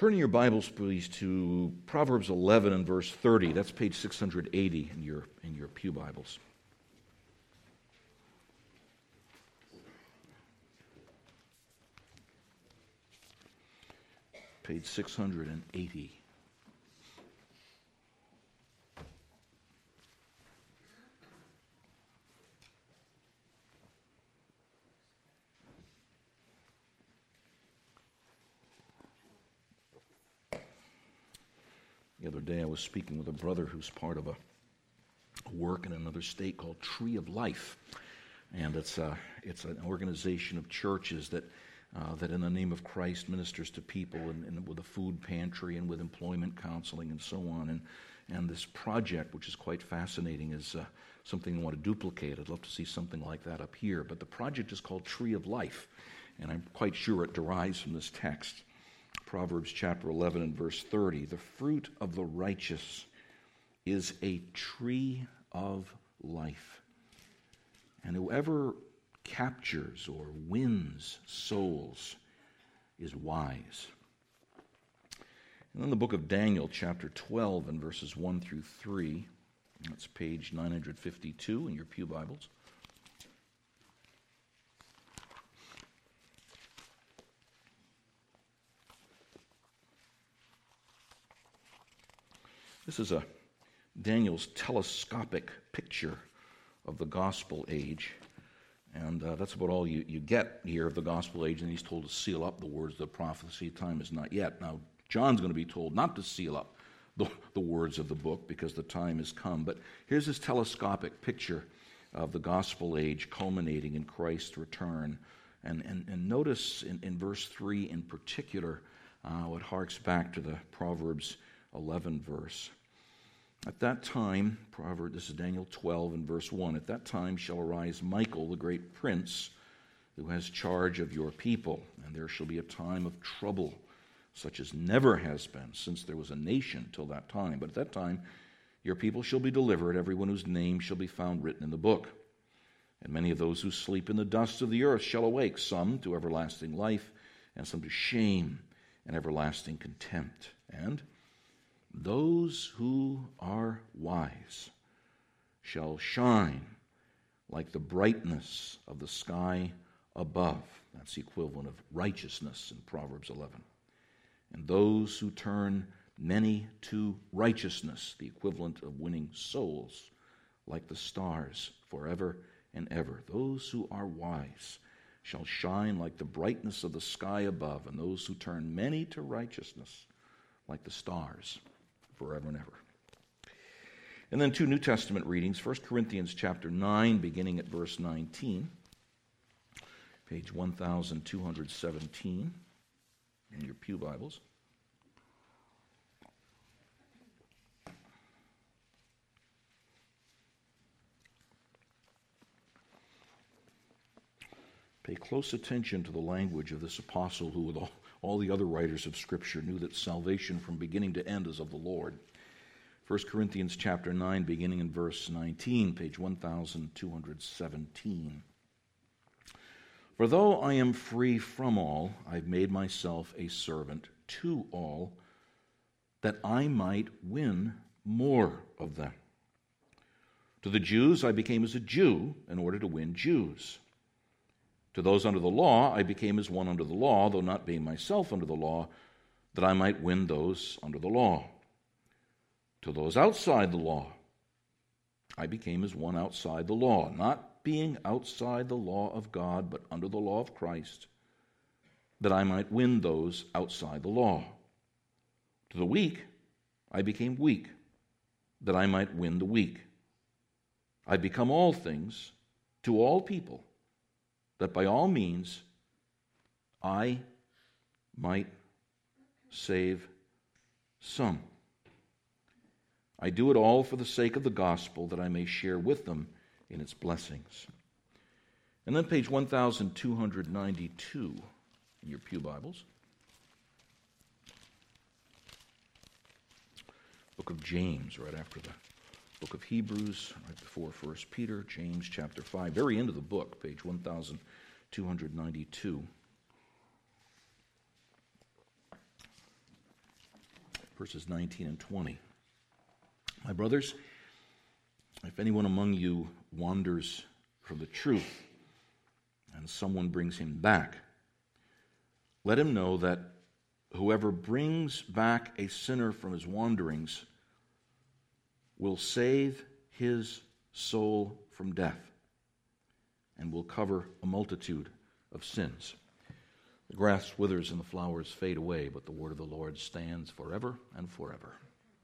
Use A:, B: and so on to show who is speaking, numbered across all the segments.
A: Turn in your Bibles, please, to Proverbs 11 and verse 30. That's page 680 in your pew Bibles. Page 680. The other day I was speaking with a brother who's part of a work in another state called Tree of Life. And it's an organization of churches that in the name of Christ ministers to people and with a food pantry and with employment counseling and so on. And this project, which is quite fascinating, is something I want to duplicate. I'd love to see something like that up here. But the project is called Tree of Life, and I'm quite sure it derives from this text. Proverbs chapter 11 and verse 30, the fruit of the righteous is a tree of life, and whoever captures or wins souls is wise. And then the book of Daniel chapter 12 and verses 1 through 3, that's page 952 in your pew Bibles. This is Daniel's telescopic picture of the gospel age, and that's about all you get here of the gospel age, and he's told to seal up the words of the prophecy. Time is not yet. Now, John's going to be told not to seal up the words of the book because the time has come, but here's his telescopic picture of the gospel age culminating in Christ's return, and notice in verse 3 in particular what harks back to the Proverbs 11 verse. At that time, this is Daniel 12 and verse 1, at that time shall arise Michael, the great prince, who has charge of your people, and there shall be a time of trouble, such as never has been since there was a nation till that time. But at that time your people shall be delivered, everyone whose name shall be found written in the book. And many of those who sleep in the dust of the earth shall awake, some to everlasting life, and some to shame and everlasting contempt. And those who are wise shall shine like the brightness of the sky above. That's the equivalent of righteousness in Proverbs 11. And those who turn many to righteousness, the equivalent of winning souls, like the stars forever and ever. Those who are wise shall shine like the brightness of the sky above, and those who turn many to righteousness, like the stars forever and ever. And then two New Testament readings, 1 Corinthians chapter 9, beginning at verse 19, page 1217 in your pew Bibles. Pay close attention to the language of this apostle who, with all the other writers of Scripture, knew that salvation from beginning to end is of the Lord. 1 Corinthians chapter 9, beginning in verse 19, page 1217. For though I am free from all, I've made myself a servant to all, that I might win more of them. To the Jews I became as a Jew in order to win Jews. To those under the law, I became as one under the law, though not being myself under the law, that I might win those under the law. To those outside the law, I became as one outside the law, not being outside the law of God, but under the law of Christ, that I might win those outside the law. To the weak, I became weak, that I might win the weak. I become all things to all people, that by all means I might save some. I do it all for the sake of the gospel, that I may share with them in its blessings. And then page 1292 in your pew Bibles. Book of James, right after the book of Hebrews, right before 1 Peter, James chapter 5, very end of the book, page 1292. verses 19 and 20. My brothers, if anyone among you wanders from the truth, and someone brings him back, let him know that whoever brings back a sinner from his wanderings will save his soul from death and will cover a multitude of sins. The grass withers and the flowers fade away, but the word of the Lord stands forever and forever.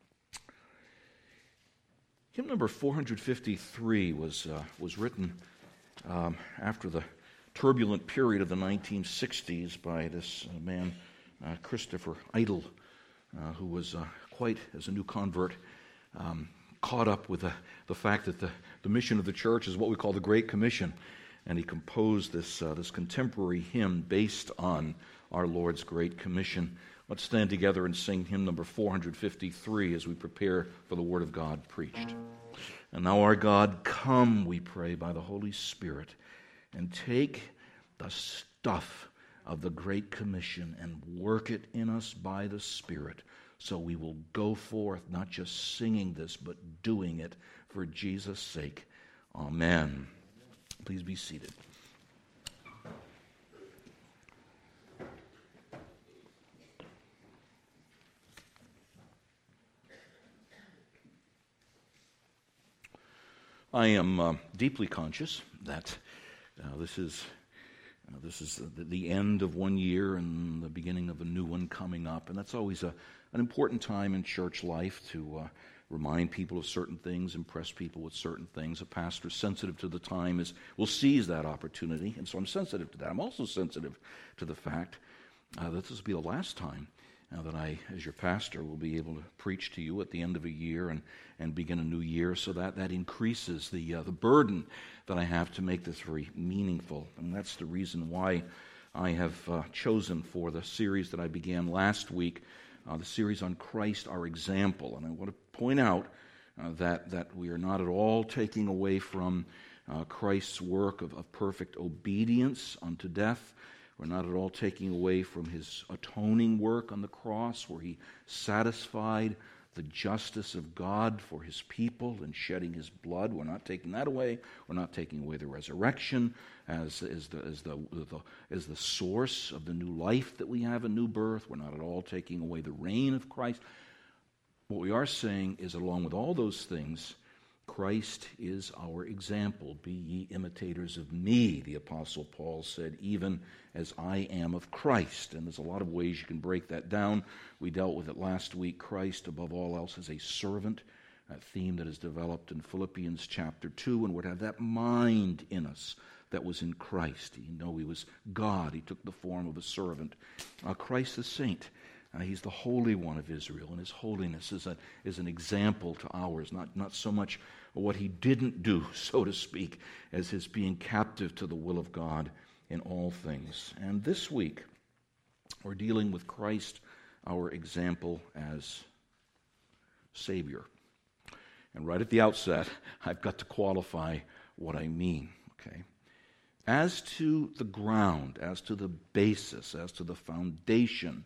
A: Hymn number 453 was written after the turbulent period of the 1960s by this man, Christopher Idle, who was quite, as a new convert, caught up with the fact that the mission of the church is what we call the Great Commission. And he composed this contemporary hymn based on our Lord's Great Commission. Let's stand together and sing hymn number 453 as we prepare for the Word of God preached. And now, our God, come, we pray, by the Holy Spirit, and take the stuff of the Great Commission and work it in us by the Spirit, so we will go forth not just singing this, but doing it for Jesus' sake. Amen. Please be seated. I am deeply conscious that this is the end of one year and the beginning of a new one coming up, and that's always an important time in church life to remind people of certain things, impress people with certain things. A pastor sensitive to the time will seize that opportunity, and so I'm sensitive to that. I'm also sensitive to the fact that this will be the last time that I, as your pastor, will be able to preach to you at the end of a year and begin a new year, so that increases the burden that I have to make this very meaningful. And that's the reason why I have chosen for the series that I began last week, the series on Christ, our example. And I want to point out that we are not at all taking away from Christ's work of perfect obedience unto death. We're not at all taking away from his atoning work on the cross, where he satisfied the justice of God for his people in shedding his blood. We're not taking that away. We're not taking away the resurrection as the source of the new life that we have, a new birth. We're not at all taking away the reign of Christ. What we are saying is, along with all those things, Christ is our example. Be ye imitators of me, the Apostle Paul said, even as I am of Christ. And there's a lot of ways you can break that down. We dealt with it last week. Christ, above all else, is a servant, a theme that is developed in Philippians chapter 2, and we're to have that mind in us that was in Christ. You know, he was God. He took the form of a servant. Christ the saint. He's the Holy One of Israel, and his holiness is an example to ours, not so much what he didn't do, so to speak, as his being captive to the will of God in all things. And this week, we're dealing with Christ, our example as Savior. And right at the outset, I've got to qualify what I mean, okay? As to the ground, as to the basis, as to the foundation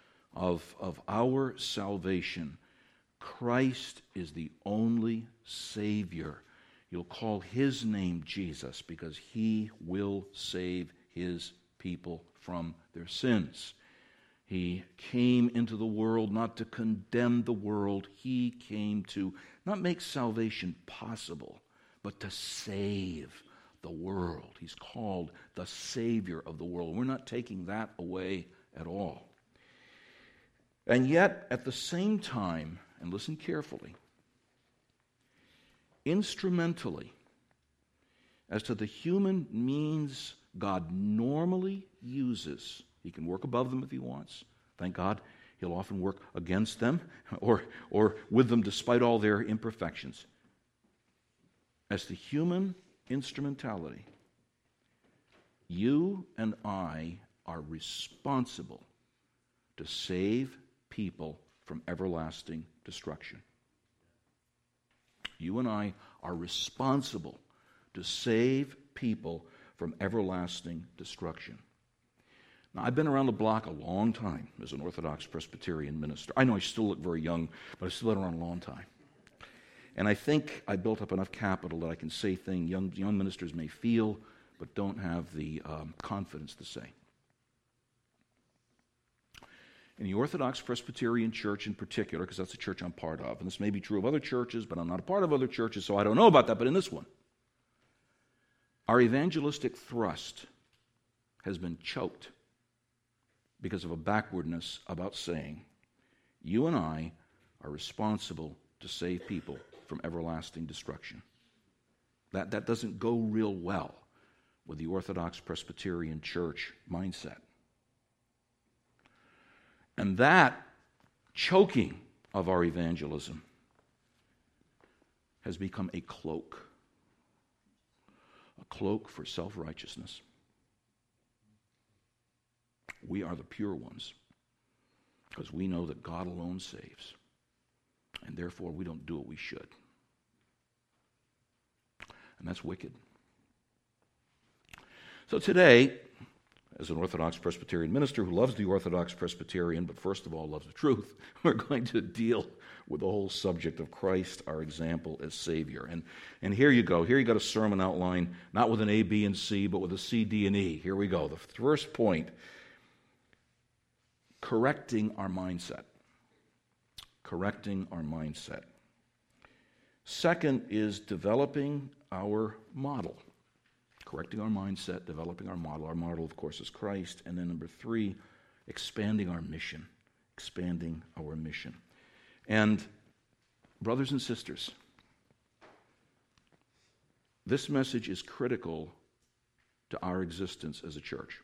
A: of our salvation, Christ is the only Savior. You'll call his name Jesus because he will save his people from their sins. He came into the world not to condemn the world. He came to not make salvation possible, but to save the world. He's called the Savior of the world. We're not taking that away at all. And yet, at the same time, and listen carefully, instrumentally, as to the human means God normally uses, he can work above them if he wants. Thank God, he'll often work against them or with them despite all their imperfections. As to human instrumentality, you and I are responsible to save people from everlasting destruction. You and I are responsible to save people from everlasting destruction. Now, I've been around the block a long time as an Orthodox Presbyterian minister. I know I still look very young, but I've still been around a long time. And I think I built up enough capital that I can say things young ministers may feel, but don't have the confidence to say. In the Orthodox Presbyterian Church in particular, because that's the church I'm part of, and this may be true of other churches, but I'm not a part of other churches, so I don't know about that, but in this one, our evangelistic thrust has been choked because of a backwardness about saying, you and I are responsible to save people from everlasting destruction. That doesn't go real well with the Orthodox Presbyterian Church mindset. And that choking of our evangelism has become a cloak for self-righteousness. We are the pure ones because we know that God alone saves, and therefore we don't do what we should. And that's wicked. So today, as an Orthodox Presbyterian minister who loves the Orthodox Presbyterian, but first of all loves the truth, we're going to deal with the whole subject of Christ, our example as Savior. And here you go. Here you got a sermon outline, not with an A, B, and C, but with a C, D, and E. Here we go. The first point, correcting our mindset. Correcting our mindset. Second is developing our model. Correcting our mindset, developing our model. Our model, of course, is Christ. And then number 3, expanding our mission. Expanding our mission. And brothers and sisters, this message is critical to our existence as a church.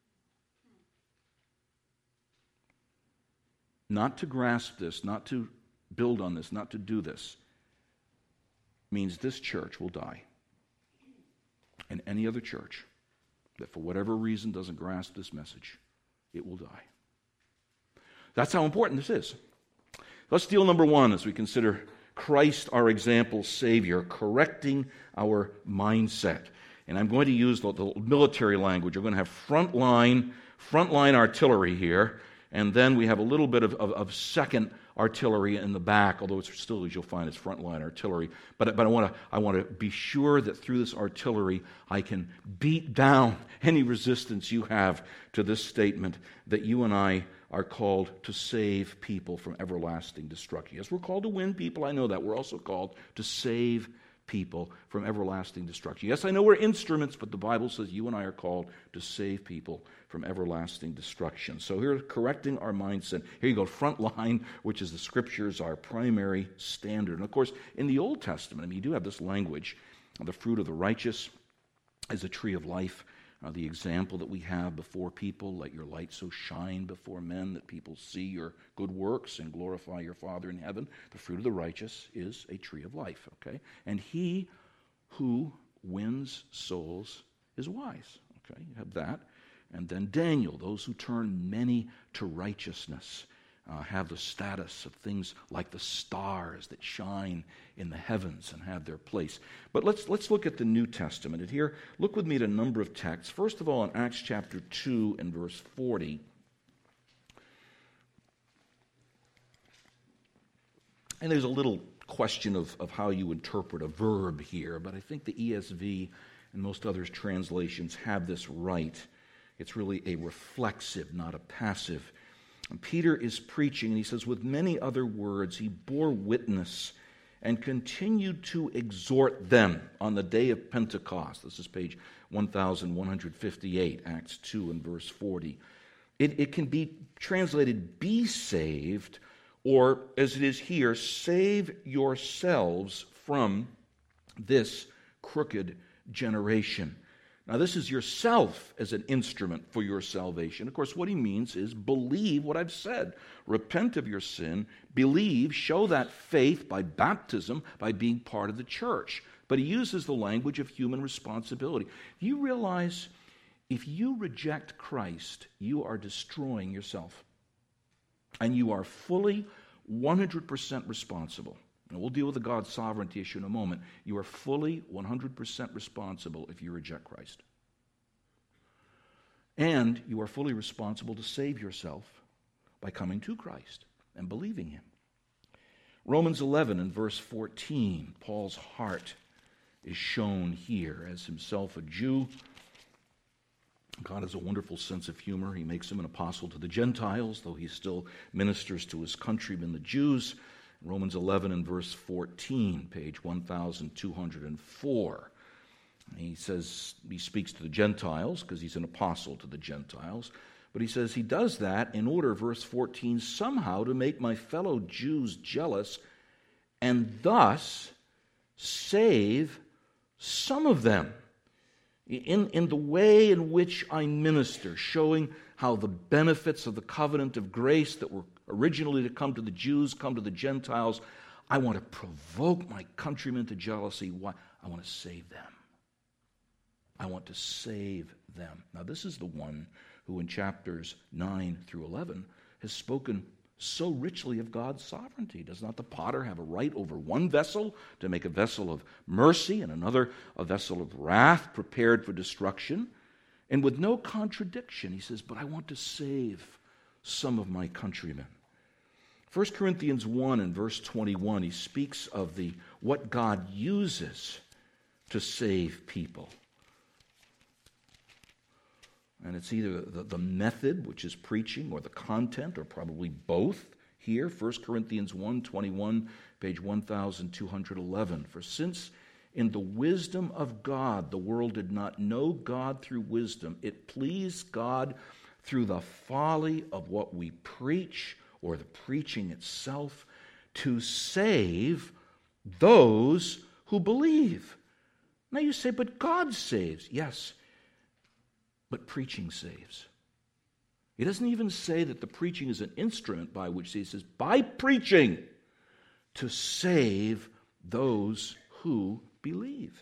A: Not to grasp this, not to build on this, not to do this, means this church will die. And any other church that for whatever reason doesn't grasp this message, it will die. That's how important this is. Let's deal number 1 as we consider Christ, our example, Savior, correcting our mindset. And I'm going to use the military language. We're going to have frontline artillery here, and then we have a little bit of second artillery in the back, although it's still, as you'll find, it's frontline artillery. But I want to be sure that through this artillery I can beat down any resistance you have to this statement that you and I are called to save people from everlasting destruction. Yes, we're called to win people, I know that. We're also called to save people from everlasting destruction. Yes, I know we're instruments, but the Bible says you and I are called to save people from everlasting destruction. So here, correcting our mindset. Here you go, front line, which is the Scriptures, our primary standard. And of course, in the Old Testament, you do have this language, the fruit of the righteous is a tree of life. The example that we have before people, let your light so shine before men that people see your good works and glorify your Father in heaven. The fruit of the righteous is a tree of life, okay? And he who wins souls is wise, okay? You have that. And then Daniel, those who turn many to righteousness, have the status of things like the stars that shine in the heavens and have their place. But let's look at the New Testament. And here, look with me at a number of texts. First of all, in Acts chapter 2 and verse 40. And there's a little question of how you interpret a verb here, but I think the ESV and most other translations have this right. It's really a reflexive, not a passive. And Peter is preaching, and he says, with many other words, he bore witness and continued to exhort them on the day of Pentecost. This is page 1158, Acts 2 and verse 40. It can be translated, be saved, or as it is here, save yourselves from this crooked generation. Now, this is yourself as an instrument for your salvation. Of course, what he means is believe what I've said. Repent of your sin, believe, show that faith by baptism, by being part of the church. But he uses the language of human responsibility. You realize if you reject Christ, you are destroying yourself. And you are fully 100% responsible. And we'll deal with the God's sovereignty issue in a moment. You are fully 100% responsible if you reject Christ. And you are fully responsible to save yourself by coming to Christ and believing him. Romans 11 and verse 14, Paul's heart is shown here. As himself a Jew, God has a wonderful sense of humor. He makes him an apostle to the Gentiles, though he still ministers to his countrymen, the Jews. Romans 11 and verse 14, page 1204. He says, he speaks to the Gentiles because he's an apostle to the Gentiles. But he says he does that in order, verse 14, somehow to make my fellow Jews jealous and thus save some of them in the way in which I minister, showing how the benefits of the covenant of grace that were originally to come to the Jews come to the Gentiles. I want to provoke my countrymen to jealousy. Why? I want to save them. I want to save them. Now, this is the one who in chapters 9 through 11 has spoken so richly of God's sovereignty. Does not the potter have a right over one vessel to make a vessel of mercy and another a vessel of wrath prepared for destruction? And with no contradiction, he says, but I want to save some of my countrymen. 1 Corinthians 1 and verse 21, he speaks of what God uses to save people. And it's either the method, which is preaching, or the content, or probably both. Here, 1 Corinthians 1:21, page 1211. For since in the wisdom of God the world did not know God through wisdom, it pleased God through the folly of what we preach, or the preaching itself, to save those who believe. Now you say, but God saves. Yes, but preaching saves. He doesn't even say that the preaching is an instrument by which he says, by preaching, to save those who believe.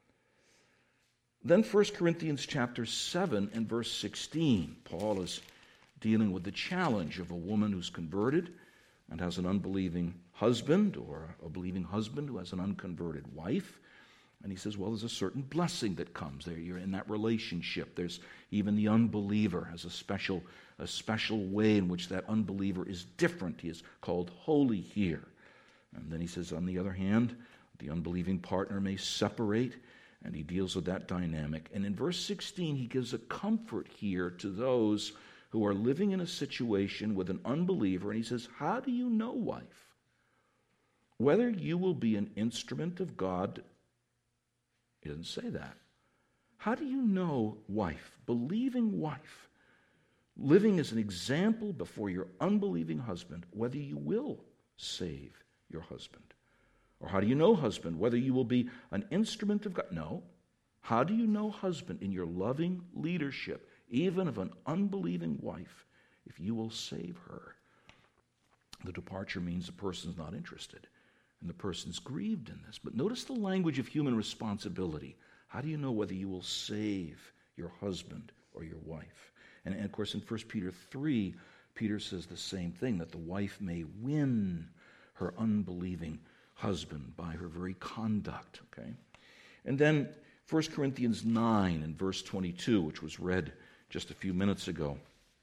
A: Then 1 Corinthians chapter 7 and verse 16, Paul is dealing with the challenge of a woman who's converted and has an unbelieving husband, or a believing husband who has an unconverted wife. And he says, well, there's a certain blessing that comes there. You're in that relationship. There's even the unbeliever has a special way in which that unbeliever is different. He is called holy here. And then he says, on the other hand, the unbelieving partner may separate, and he deals with that dynamic. And in verse 16, he gives a comfort here to those who are living in a situation with an unbeliever. And he says, how do you know, wife, whether you will be an instrument of God? He doesn't say that. How do you know, wife, believing wife, living as an example before your unbelieving husband, whether you will save your husband? Or how do you know, husband, whether you will be an instrument of God? No. How do you know, husband, in your loving leadership, even of an unbelieving wife, if you will save her? The departure means the person's not interested. And the person's grieved in this. But notice the language of human responsibility. How do you know whether you will save your husband or your wife? And of course, in 1 Peter 3, Peter says the same thing, that the wife may win her unbelieving husband by her very conduct. Okay? And then 1 Corinthians 9 and verse 22, which was read just a few minutes ago.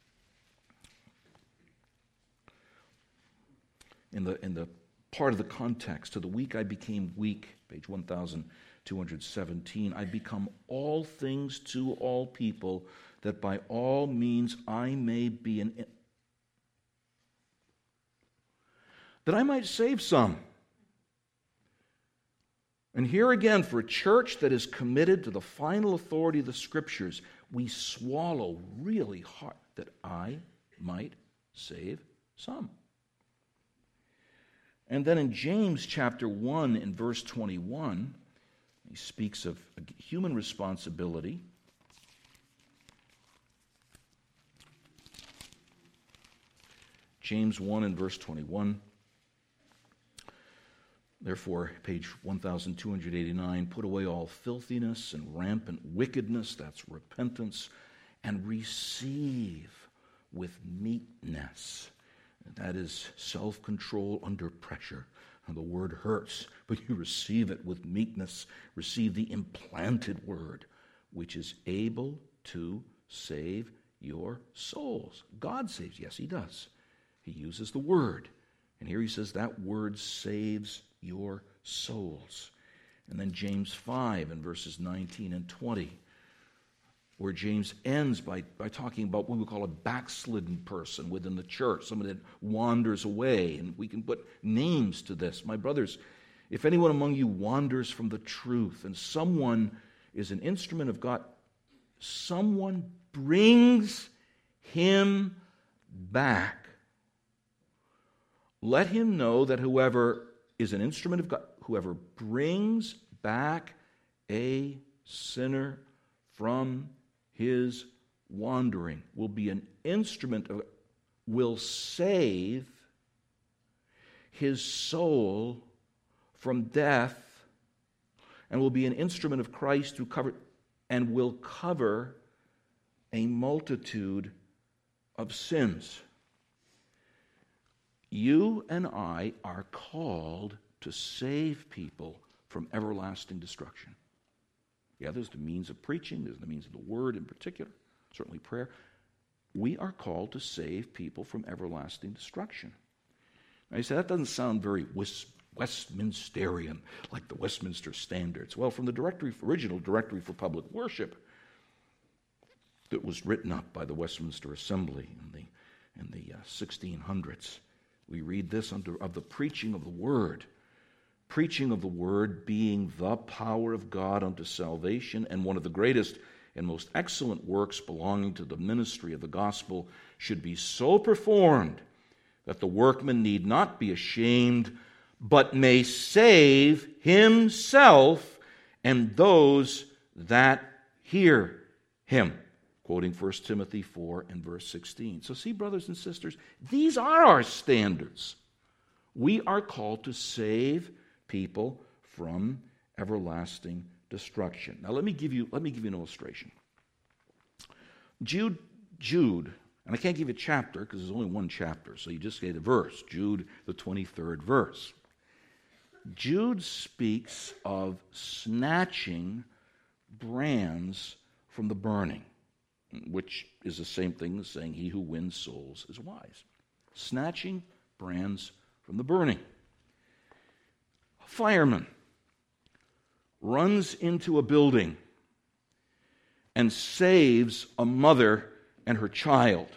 A: In the part of the context, to the weak I became weak, page 1217, I become all things to all people, that by all means I may be that I might save some. And here again, for a church that is committed to the final authority of the Scriptures, we swallow really hard, that I might save some. And then in James chapter 1 and verse 21, he speaks of human responsibility. James 1 and verse 21. Therefore, page 1289, put away all filthiness and rampant wickedness, that's repentance, and receive with meekness. That is self-control under pressure. And the word hurts, but you receive it with meekness. Receive the implanted word, which is able to save your souls. God saves. Yes, he does. He uses the word. And here he says that word saves your souls. And then James 5 in verses 19 and 20, where James ends by talking about what we call a backslidden person within the church, someone that wanders away. And we can put names to this. My brothers, if anyone among you wanders from the truth and someone is an instrument of God, someone brings him back. Let him know that whoever is an instrument of God, whoever brings back a sinner from his wandering will be an instrument of, will save his soul from death, and will be an instrument of Christ who will cover a multitude of sins. You and I are called to save people from everlasting destruction. Yeah, there's the means of preaching, there's the means of the word in particular, certainly prayer. We are called to save people from everlasting destruction. Now you say, that doesn't sound very Westminsterian, like the Westminster Standards. Well, from the original Directory for Public Worship that was written up by the Westminster Assembly in the 1600s, we read this of the preaching of the word. Preaching of the word being the power of God unto salvation, and one of the greatest and most excellent works belonging to the ministry of the gospel, should be so performed that the workman need not be ashamed, but may save himself and those that hear him. Quoting 1 Timothy 4 and verse 16. So see, brothers and sisters, these are our standards. We are called to save people from everlasting destruction. Now let me give you an illustration. Jude, and I can't give you a chapter because there's only one chapter, so you just get a verse. Jude, the 23rd verse. Jude speaks of snatching brands from the burning, which is the same thing as saying he who wins souls is wise. Snatching brands from the burning. A fireman runs into a building and saves a mother and her child.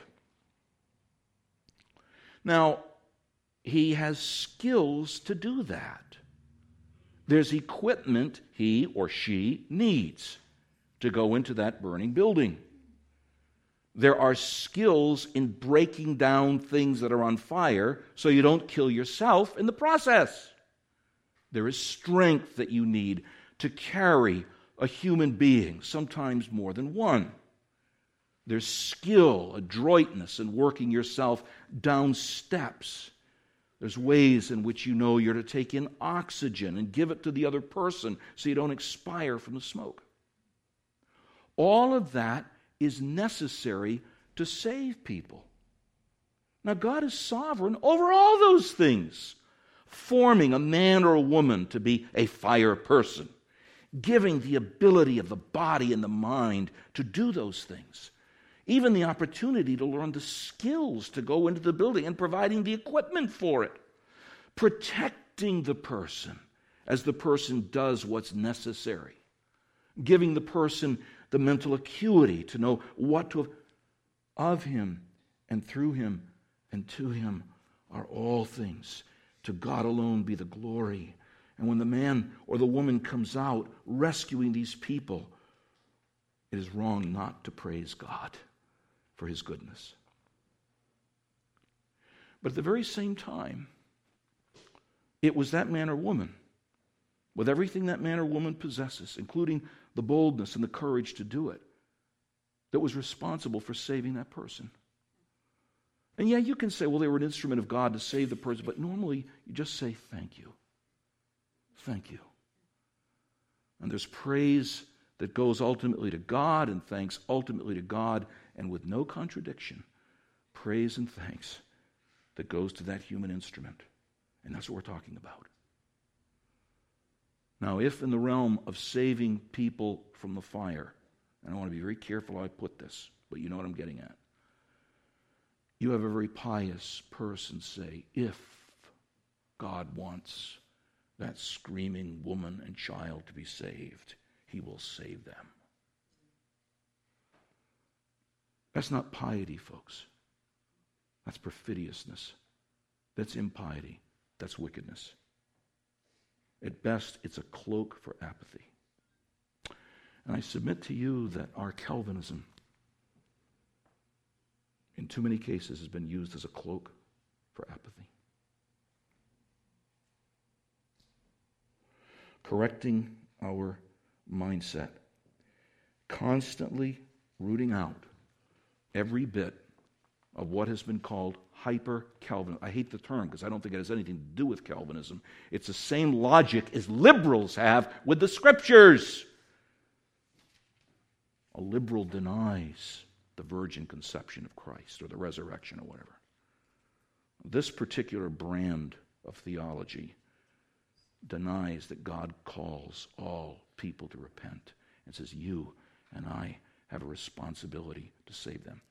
A: Now, he has skills to do that. There's equipment he or she needs to go into that burning building. There are skills in breaking down things that are on fire so you don't kill yourself in the process. There is strength that you need to carry a human being, sometimes more than one. There's skill, adroitness in working yourself down steps. There's ways in which you know you're to take in oxygen and give it to the other person so you don't expire from the smoke. All of that is necessary to save people. Now, God is sovereign over all those things, forming a man or a woman to be a fire person, giving the ability of the body and the mind to do those things, even the opportunity to learn the skills to go into the building and providing the equipment for it, protecting the person as the person does what's necessary, giving the person the mental acuity to know what to of him and through him and to him are all things. To God alone be the glory. And when the man or the woman comes out rescuing these people, it is wrong not to praise God for his goodness. But at the very same time, it was that man or woman, with everything that man or woman possesses, including the boldness and the courage to do it, that was responsible for saving that person. And yeah, you can say, well, they were an instrument of God to save the person, but normally you just say, thank you. Thank you. And there's praise that goes ultimately to God and thanks ultimately to God, and with no contradiction, praise and thanks that goes to that human instrument. And that's what we're talking about. Now, if in the realm of saving people from the fire, and I want to be very careful how I put this, but you know what I'm getting at. You have a very pious person say, if God wants that screaming woman and child to be saved, he will save them. That's not piety, folks. That's perfidiousness. That's impiety. That's wickedness. At best, it's a cloak for apathy. And I submit to you that our Calvinism, in too many cases, has been used as a cloak for apathy. Correcting our mindset, constantly rooting out every bit of what has been called hyper-Calvinism. I hate the term because I don't think it has anything to do with Calvinism. It's the same logic as liberals have with the Scriptures. A liberal denies the virgin conception of Christ or the resurrection or whatever. This particular brand of theology denies that God calls all people to repent and says, you and I have a responsibility to save them.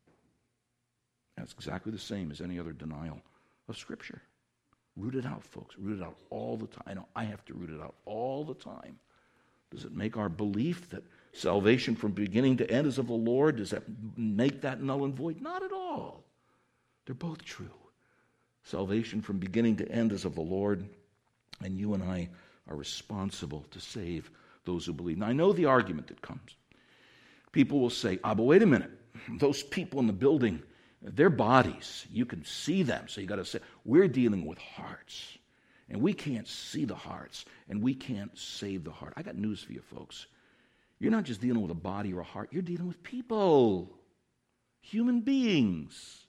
A: That's exactly the same as any other denial of Scripture. Root it out, folks. Root it out all the time. I know I have to root it out all the time. Does it make our belief that salvation from beginning to end is of the Lord? Does that make that null and void? Not at all. They're both true. Salvation from beginning to end is of the Lord, and you and I are responsible to save those who believe. Now, I know the argument that comes. People will say, but wait a minute. Those people in the building, their bodies, you can see them. So you got to say, we're dealing with hearts. And we can't see the hearts. And we can't save the heart. I got news for you, folks. You're not just dealing with a body or a heart. You're dealing with people. Human beings.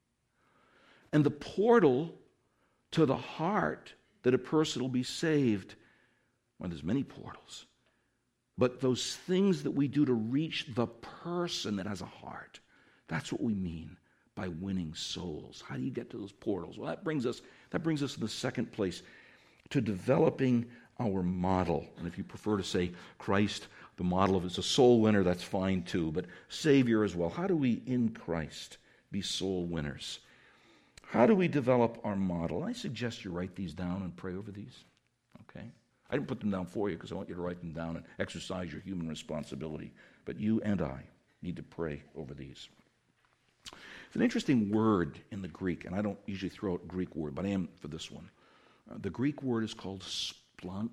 A: And the portal to the heart that a person will be saved, well, there's many portals. But those things that we do to reach the person that has a heart, that's what we mean by winning souls. How do you get to those portals? Well, that brings us to the second place, to developing our model. And if you prefer to say Christ, the model of it's a soul winner, that's fine too, but Savior as well. How do we in Christ be soul winners? How do we develop our model? I suggest you write these down and pray over these. Okay? I didn't put them down for you because I want you to write them down and exercise your human responsibility. But you and I need to pray over these. It's an interesting word in the Greek, and I don't usually throw out Greek word, but I am for this one. The Greek word is called splunkna.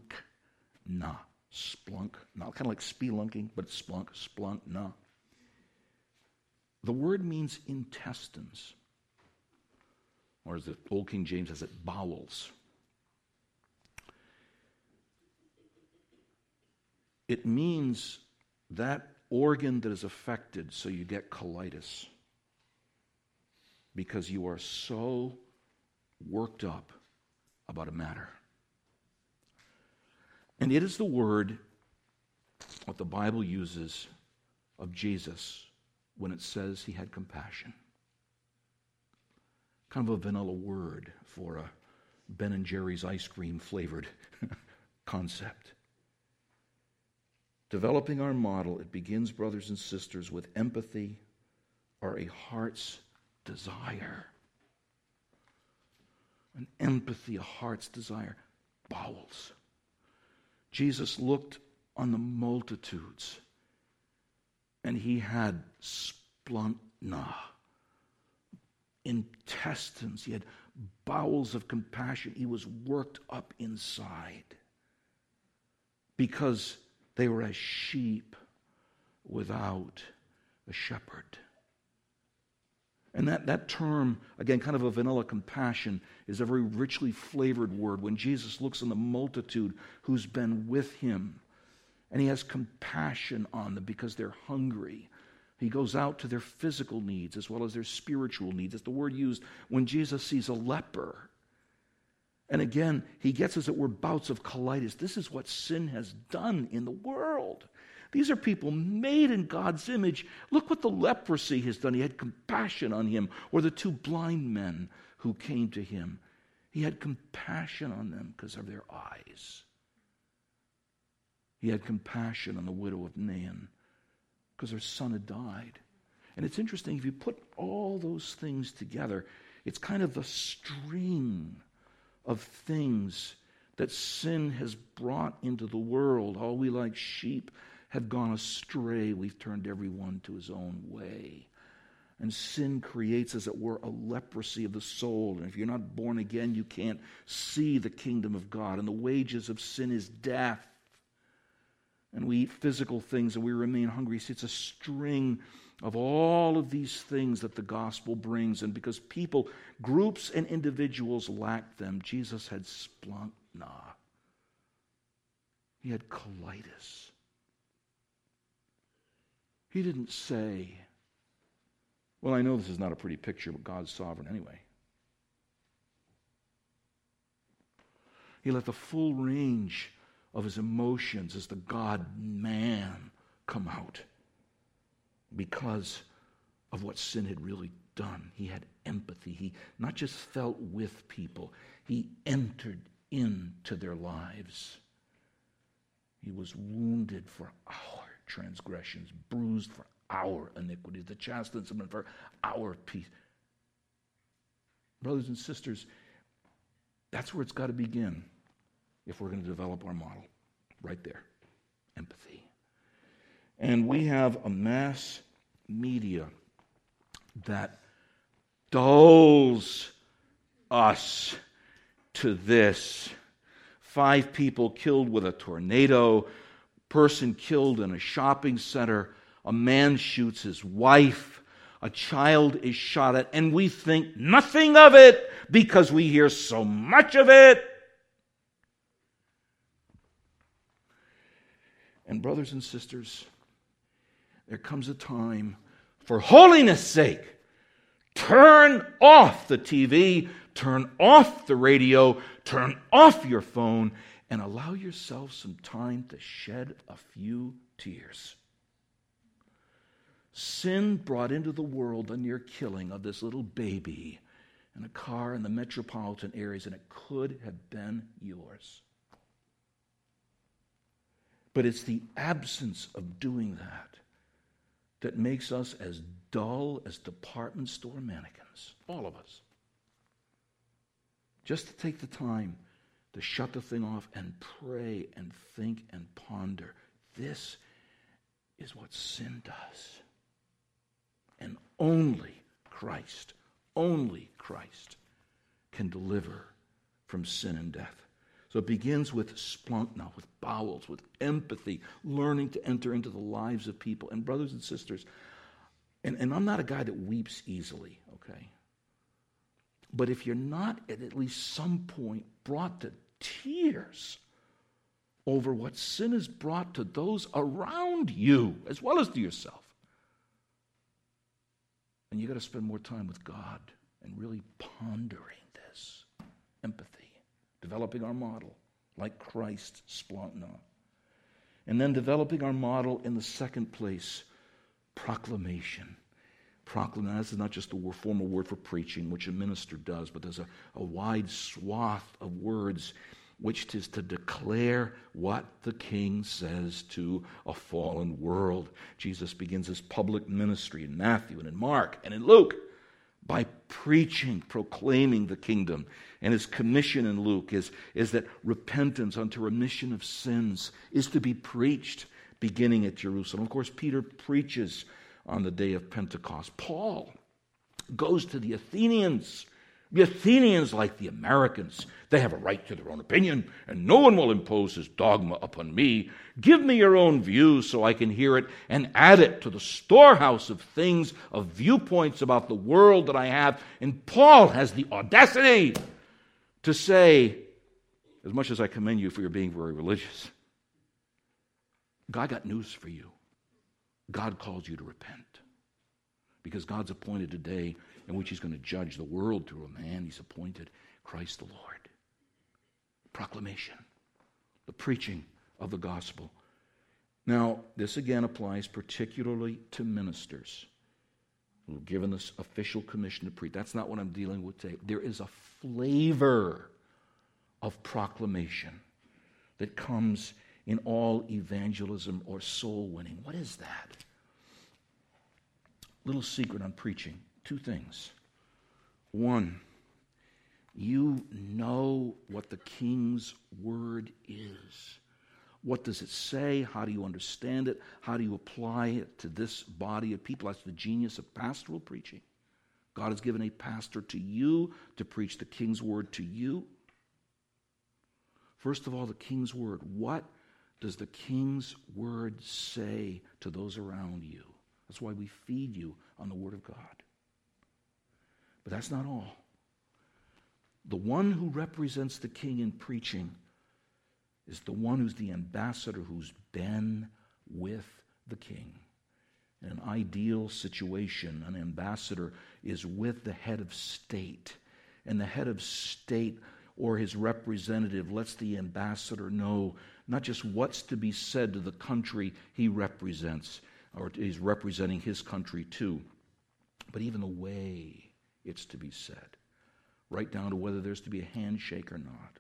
A: Splunkna, kind of like spelunking, but it's splunkna. The word means intestines, or as the Old King James has it, bowels. It means that organ that is affected, so you get colitis. Because you are so worked up about a matter. And it is the word, what the Bible uses of Jesus when it says he had compassion. Kind of a vanilla word for a Ben & Jerry's ice cream flavored concept. Developing our model, it begins, brothers and sisters, with empathy or a heart's desire. An empathy, a heart's desire. Bowels. Jesus looked on the multitudes and he had splunkna, intestines. He had bowels of compassion. He was worked up inside because they were as sheep without a shepherd. And that term, again, kind of a vanilla compassion, is a very richly flavored word. When Jesus looks on the multitude who's been with him, and he has compassion on them because they're hungry. He goes out to their physical needs as well as their spiritual needs. It's the word used when Jesus sees a leper. And again, he gets, as it were, bouts of colitis. This is what sin has done in the world. These are people made in God's image. Look what the leprosy has done. He had compassion on him. Or the two blind men who came to him. He had compassion on them because of their eyes. He had compassion on the widow of Nain because her son had died. And it's interesting, if you put all those things together, it's kind of the string of things that sin has brought into the world. All we like sheep have gone astray. We've turned everyone to his own way. And sin creates, as it were, a leprosy of the soul. And if you're not born again, you can't see the kingdom of God. And the wages of sin is death. And we eat physical things and we remain hungry. See, it's a string of all of these things that the gospel brings. And because people, groups and individuals lack them, Jesus had splankna. He had colitis. He didn't say, well, I know this is not a pretty picture, but God's sovereign anyway. He let the full range of his emotions as the God-man come out because of what sin had really done. He had empathy. He not just felt with people, he entered into their lives. He was wounded for our transgressions, bruised for our iniquities, the chastisement for our peace. Brothers and sisters, that's where it's got to begin if we're going to develop our model. Right there. Empathy. And we have a mass media that dulls us to this. 5 people killed with a tornado, person killed in a shopping center, a man shoots his wife, a child is shot at, and we think nothing of it because we hear so much of it. And brothers and sisters, there comes a time, for holiness' sake, turn off the TV, turn off the radio, turn off your phone, and allow yourself some time to shed a few tears. Sin brought into the world the near killing of this little baby in a car in the metropolitan areas, and it could have been yours. But it's the absence of doing that makes us as dull as department store mannequins, all of us. Just to take the time to shut the thing off and pray and think and ponder. This is what sin does. And only Christ can deliver from sin and death. So it begins with splankna, with bowels, with empathy, learning to enter into the lives of people. And brothers and sisters, and I'm not a guy that weeps easily, okay? But if you're not at least some point brought to tears over what sin has brought to those around you, as well as to yourself, and you got to spend more time with God and really pondering this. Empathy. Developing our model like Christ splankna. And then developing our model in the second place, proclamation. Proclamation, this is not just a formal word for preaching, which a minister does, but there's a wide swath of words which is to declare what the King says to a fallen world. Jesus begins his public ministry in Matthew and in Mark and in Luke by preaching, proclaiming the kingdom. And his commission in Luke is that repentance unto remission of sins is to be preached beginning at Jerusalem. Of course, Peter preaches on the day of Pentecost. Paul goes to the Athenians. The Athenians, like the Americans, they have a right to their own opinion, and no one will impose his dogma upon me. Give me your own views so I can hear it and add it to the storehouse of things, of viewpoints about the world that I have. And Paul has the audacity to say, as much as I commend you for your being very religious, God got news for you. God calls you to repent. Because God's appointed a day in which he's going to judge the world through a man he's appointed, Christ the Lord. Proclamation. The preaching of the gospel. Now, this again applies particularly to ministers who are given this official commission to preach. That's not what I'm dealing with today. There is a flavor of proclamation that comes in all evangelism or soul winning. What is that? little secret on preaching. 2 things. 1, you know what the King's Word is. What does it say? How do you understand it? How do you apply it to this body of people? That's the genius of pastoral preaching. God has given a pastor to you to preach the King's Word to you. First of all, the King's Word. What does the King's Word say to those around you? That's why we feed you on the Word of God. But that's not all. The one who represents the King in preaching is the one who's the ambassador who's been with the King. In an ideal situation, an ambassador is with the head of state, and the head of state or his representative lets the ambassador know not just what's to be said to the country he represents, or he's representing his country too, but even the way it's to be said, right down to whether there's to be a handshake or not.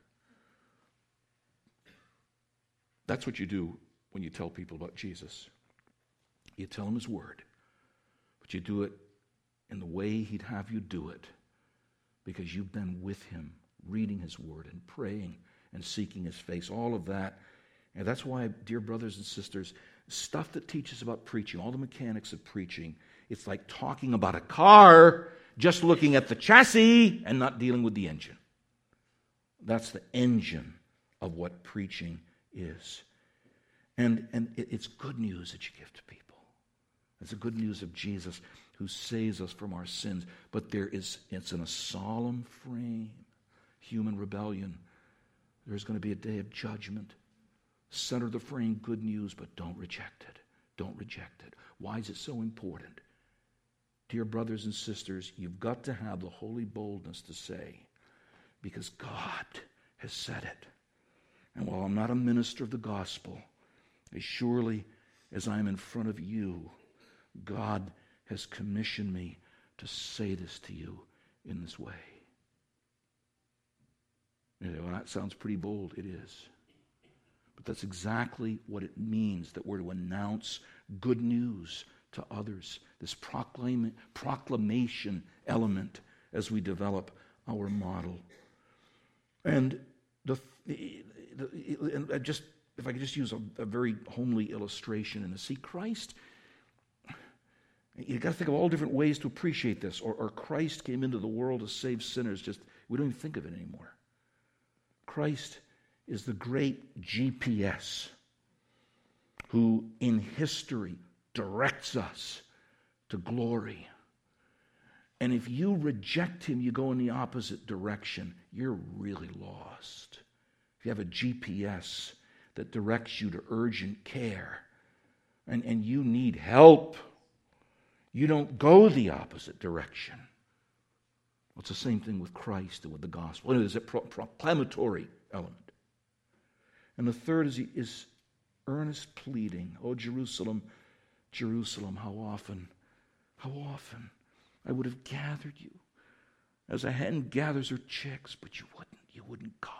A: That's what you do when you tell people about Jesus. You tell them his word, but you do it in the way he'd have you do it because you've been with him, reading his word and praying and seeking his face, all of that. And that's why, dear brothers and sisters, stuff that teaches about preaching, all the mechanics of preaching, it's like talking about a car, just looking at the chassis and not dealing with the engine. That's the engine of what preaching is. And it's good news that you give to people. It's the good news of Jesus who saves us from our sins. But it's in a solemn frame. Human rebellion. There's going to be a day of judgment. Center the frame, good news, but don't reject it. Don't reject it. Why is it so important? Dear brothers and sisters, you've got to have the holy boldness to say, because God has said it. And while I'm not a minister of the gospel, as surely as I'm in front of you, God has commissioned me to say this to you in this way. You know, that sounds pretty bold. It is. But that's exactly what it means, that we're to announce good news to others. This proclamation element as we develop our model. And if I could just use a very homely illustration in this. See, Christ, you've got to think of all different ways to appreciate this. Or Christ came into the world to save sinners. We don't even think of it anymore. Christ is the great GPS who in history directs us to glory. And if you reject him, you go in the opposite direction. You're really lost. If you have a GPS that directs you to urgent care and you need help, you don't go the opposite direction. Well, it's the same thing with Christ and with the gospel. There's a proclamatory element. And the third is earnest pleading. Oh, Jerusalem, Jerusalem, how often I would have gathered you as a hen gathers her chicks, but you wouldn't come.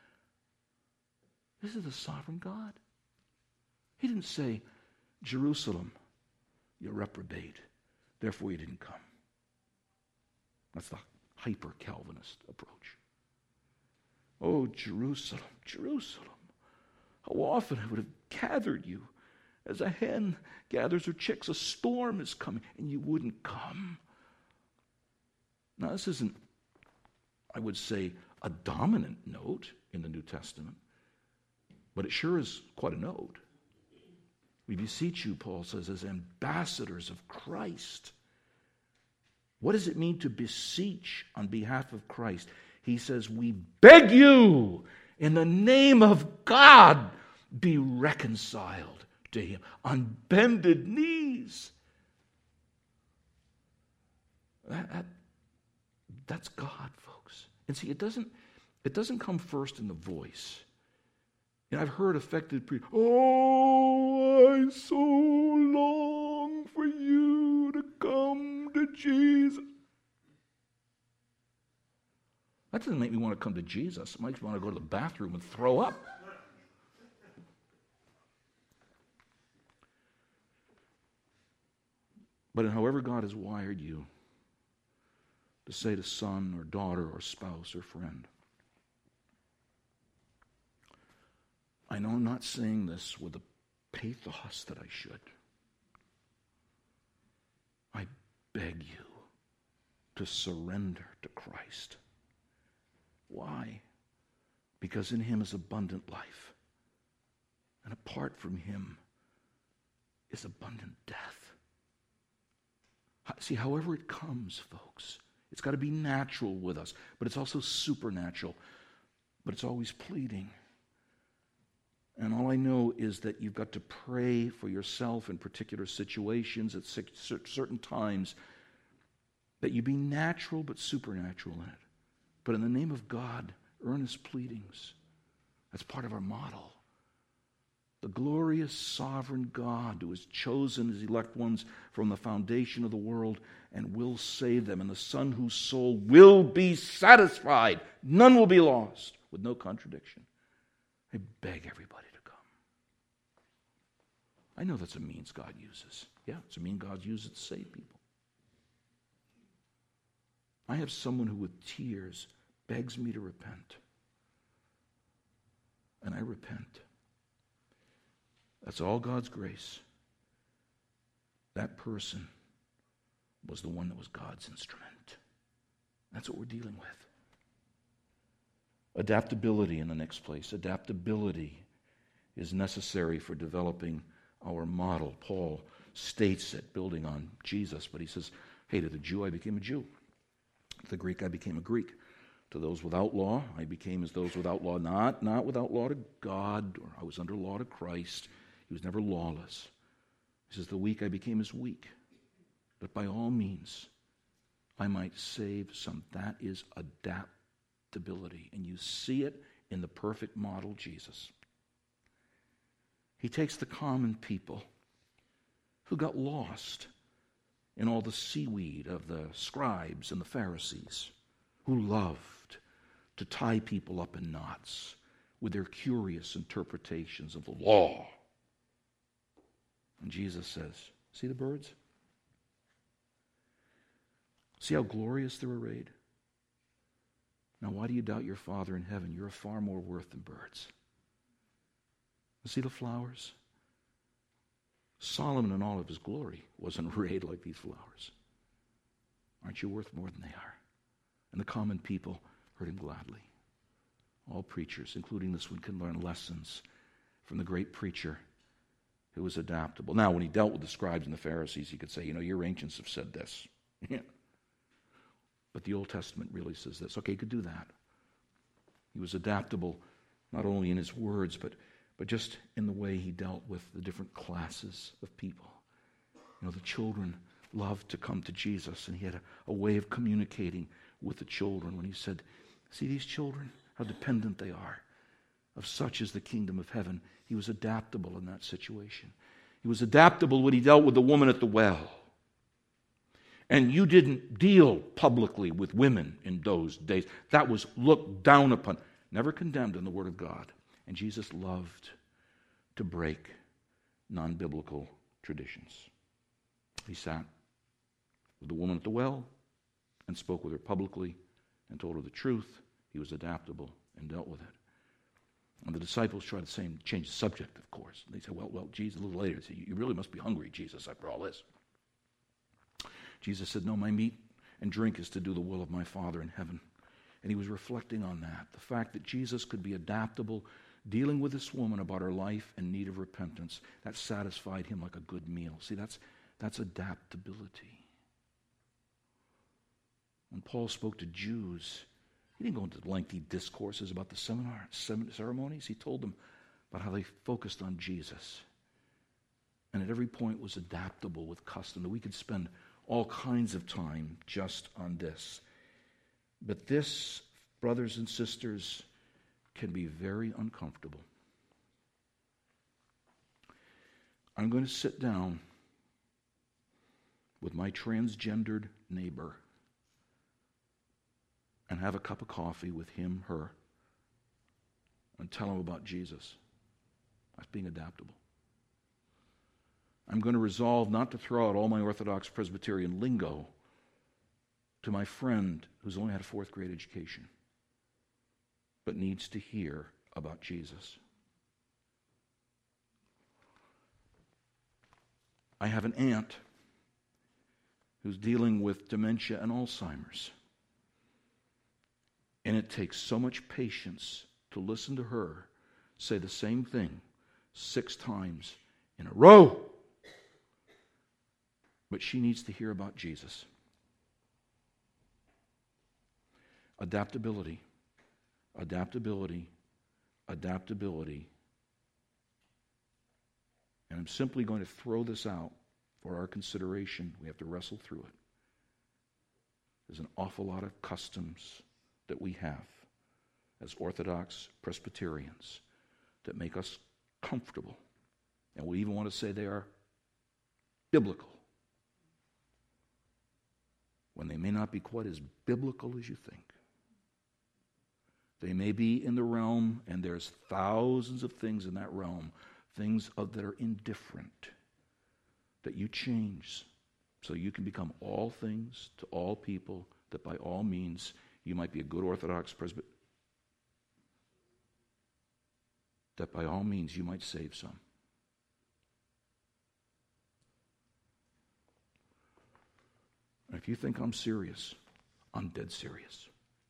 A: This is the sovereign God. He didn't say, Jerusalem, you're reprobate, therefore you didn't come. That's the hyper-Calvinist approach. Oh, Jerusalem, Jerusalem, how often I would have gathered you as a hen gathers her chicks. A storm is coming, and you wouldn't come. Now, this isn't, I would say, a dominant note in the New Testament, but it sure is quite a note. We beseech you, Paul says, as ambassadors of Christ. What does it mean to beseech on behalf of Christ? He says, we beg you, in the name of God, be reconciled to him on bended knees. That's God, folks. And see, it doesn't come first in the voice. And I've heard affected preachers, oh, I so long for you to come to Jesus. That doesn't make me want to come to Jesus. It makes me want to go to the bathroom and throw up. But in however God has wired you to say to son or daughter or spouse or friend, I know I'm not saying this with the pathos that I should. I beg you to surrender to Christ. Why? Because in Him is abundant life. And apart from Him is abundant death. See, however it comes, folks, it's got to be natural with us, but it's also supernatural. But it's always pleading. And all I know is that you've got to pray for yourself in particular situations at certain times, that you be natural but supernatural in it. But in the name of God, earnest pleadings. That's part of our model. The glorious sovereign God who has chosen His elect ones from the foundation of the world and will save them, and the Son whose soul will be satisfied. None will be lost, with no contradiction. I beg everybody to come. I know that's a means God uses. Yeah, it's a means God uses to save people. I have someone who with tears begs me to repent. And I repent. That's all God's grace. That person was the one that was God's instrument. That's what we're dealing with. Adaptability in the next place. Adaptability is necessary for developing our model. Paul states it, building on Jesus, but he says, hey, to the Jew I became a Jew. To the Greek I became a Greek. To those without law I became as those without law, not without law to God, or I was under law to Christ. He was never lawless. He says, the weak I became as weak, but by all means I might save some. That is adaptability. And you see it in the perfect model, Jesus. He takes the common people who got lost in all the seaweed of the scribes and the Pharisees, who loved to tie people up in knots with their curious interpretations of the law. And Jesus says, see the birds? See how glorious they're arrayed? Now why do you doubt your Father in heaven? You're of far more worth than birds. See the flowers? Solomon in all of his glory wasn't arrayed like these flowers. Aren't you worth more than they are? And the common people heard him gladly. All preachers, including this one, can learn lessons from the great preacher who was adaptable. Now, when he dealt with the scribes and the Pharisees, he could say, your ancients have said this. But the Old Testament really says this. Okay, he could do that. He was adaptable not only in his words, but just in the way he dealt with the different classes of people. The children loved to come to Jesus, and he had a way of communicating with the children when he said, see these children, how dependent they are. Of such is the kingdom of heaven. He was adaptable in that situation. He was adaptable when he dealt with the woman at the well. And you didn't deal publicly with women in those days. That was looked down upon, never condemned in the Word of God. And Jesus loved to break non-biblical traditions. He sat with the woman at the well and spoke with her publicly and told her the truth. He was adaptable and dealt with it. And the disciples tried to change the subject, of course. They said, well, Jesus, a little later, they said, you really must be hungry, Jesus, after all this. Jesus said, no, my meat and drink is to do the will of my Father in heaven. And he was reflecting on that, the fact that Jesus could be adaptable, dealing with this woman about her life and need of repentance. That satisfied him like a good meal. See, that's adaptability. When Paul spoke to Jews, he didn't go into lengthy discourses about the ceremonies. He told them about how they focused on Jesus. And at every point was adaptable with custom, that we could spend all kinds of time just on this. But this, brothers and sisters, can be very uncomfortable. I'm going to sit down with my transgendered neighbor and have a cup of coffee with him, her, and tell him about Jesus. That's being adaptable. I'm going to resolve not to throw out all my Orthodox Presbyterian lingo to my friend who's only had a 4th grade education but needs to hear about Jesus. I have an aunt who's dealing with dementia and Alzheimer's. And it takes so much patience to listen to her say the same thing 6 times in a row. But she needs to hear about Jesus. Adaptability, adaptability, adaptability. And I'm simply going to throw this out for our consideration. We have to wrestle through it. There's an awful lot of customs that we have as Orthodox Presbyterians that make us comfortable. And we even want to say they are biblical, when they may not be quite as biblical as you think. They may be in the realm, and there's thousands of things in that realm, things that are indifferent, that you change so you can become all things to all people, that by all means you might be a good Orthodox Presbyterian, that by all means you might save some. If you think I'm serious, I'm dead serious.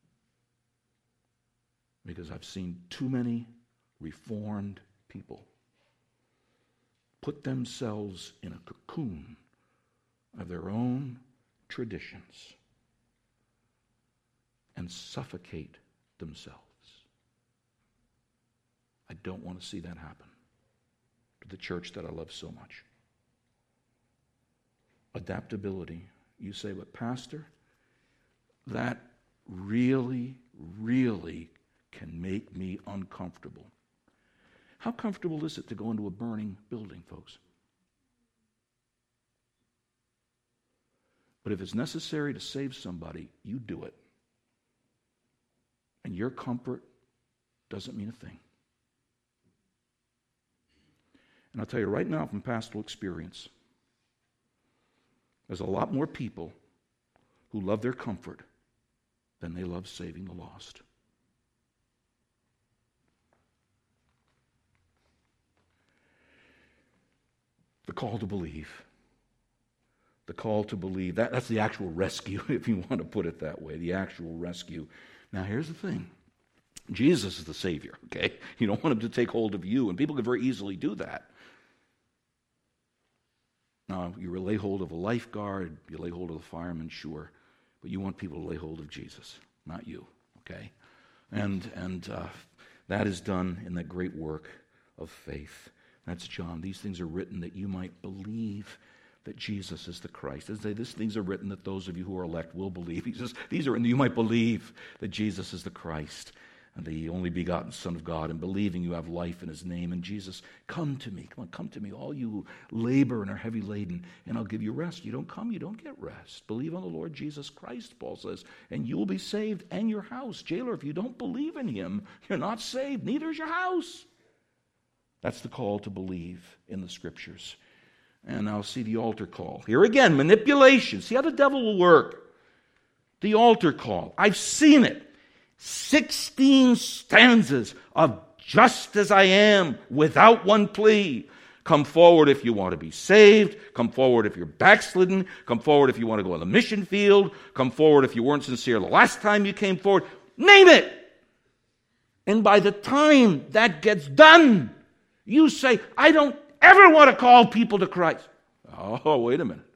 A: Because I've seen too many reformed people put themselves in a cocoon of their own traditions and suffocate themselves. I don't want to see that happen to the church that I love so much. Adaptability. You say, but Pastor, that really, really can make me uncomfortable. How comfortable is it to go into a burning building, folks? But if it's necessary to save somebody, you do it. And your comfort doesn't mean a thing. And I'll tell you right now from pastoral experience, there's a lot more people who love their comfort than they love saving the lost. The call to believe. The call to believe. That's the actual rescue, if you want to put it that way. The actual rescue. Now, here's the thing. Jesus is the Savior, okay? You don't want him to take hold of you, and people can very easily do that. Now, you lay hold of a lifeguard, you lay hold of the fireman, sure, but you want people to lay hold of Jesus, not you, okay? And that is done in that great work of faith. That's John. These things are written that you might believe that Jesus is the Christ. These things are written that those of you who are elect will believe. He says, these are written that you might believe that Jesus is the Christ and the only begotten Son of God, and believing you have life in his name. And Jesus, come to me. Come to me, all you who labor and are heavy laden, and I'll give you rest. You don't come, you don't get rest. Believe on the Lord Jesus Christ, Paul says, and you will be saved, and your house. Jailer, if you don't believe in him, you're not saved. Neither is your house. That's the call to believe in the Scriptures. And now see the altar call. Here again, manipulation. See how the devil will work. The altar call. I've seen it. 16 stanzas of just as I am, without one plea. Come forward if you want to be saved. Come forward if you're backslidden. Come forward if you want to go on the mission field. Come forward if you weren't sincere the last time you came forward. Name it. And by the time that gets done, you say, I don't ever want to call people to Christ. Oh, wait a minute.